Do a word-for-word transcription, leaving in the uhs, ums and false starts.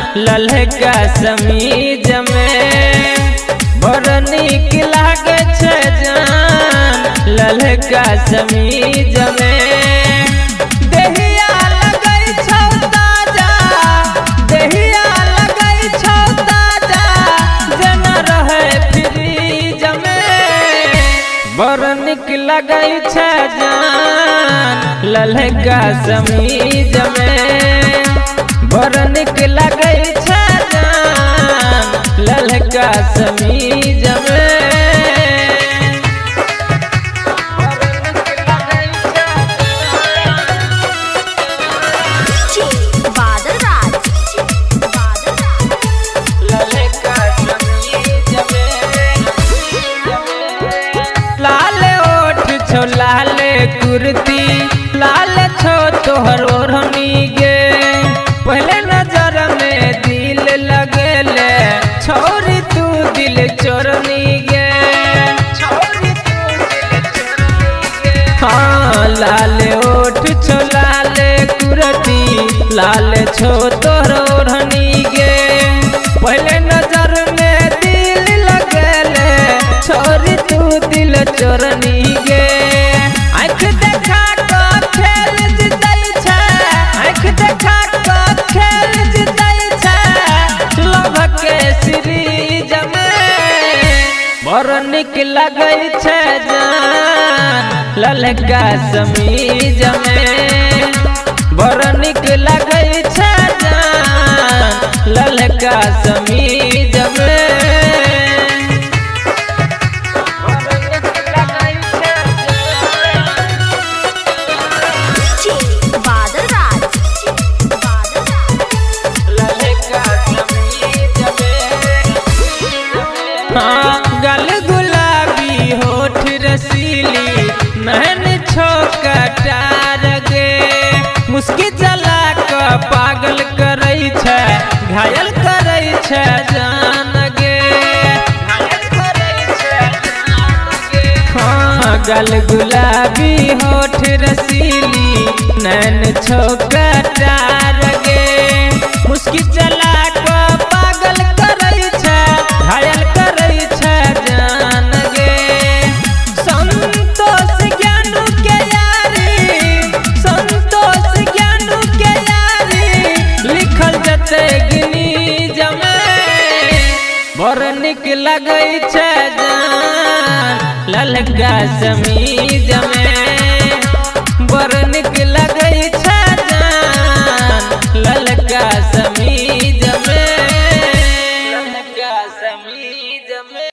ललका समीज में बड़ निक लागे छे जान ललका समीज में। देहिया लगै छौ ताजा देहिया लगै छौ ताजा जेना रहे फ्रीज में बड़ निक लगै छे जान ललका समीज में बड़ निक लगै छे जान ललका समीज में। लाले कुर्ती लाल छो तोहर ओढ़नी गे पहले नजर में दिल लगेले छोरी तू दिल चोरनी गे हाँ लाले ओठ छो लाले कुर्ती लाल छो तोहर ओढ़नी गे पहले नजर में दिल लगेले छोरी तू दिल चोरनी गे। आँख देखा को खेल जितै छै आँख देखा को खेल जितै छै लभ के सीरीज में बड़ निक लगै छै जान ललका समीज में बड़ निक लगै छै जान ललका समीज में। गल गुलाबी होठ रसीली नैन छो कटार गे मुस्की चला के पागल करै छै घायल करै छै जान गे हाँ गल गुलाबी होठ रसीली नैन छो कटार गे मुस्की चला के पागल करै छै घायल करै छै जान गे। संतोष ज्ञानू के यारी संतोष ज्ञानू के यारी लिखल जते गिनीज में बड़ निक लगै छै जान ललका समीज में बड़ निक लगै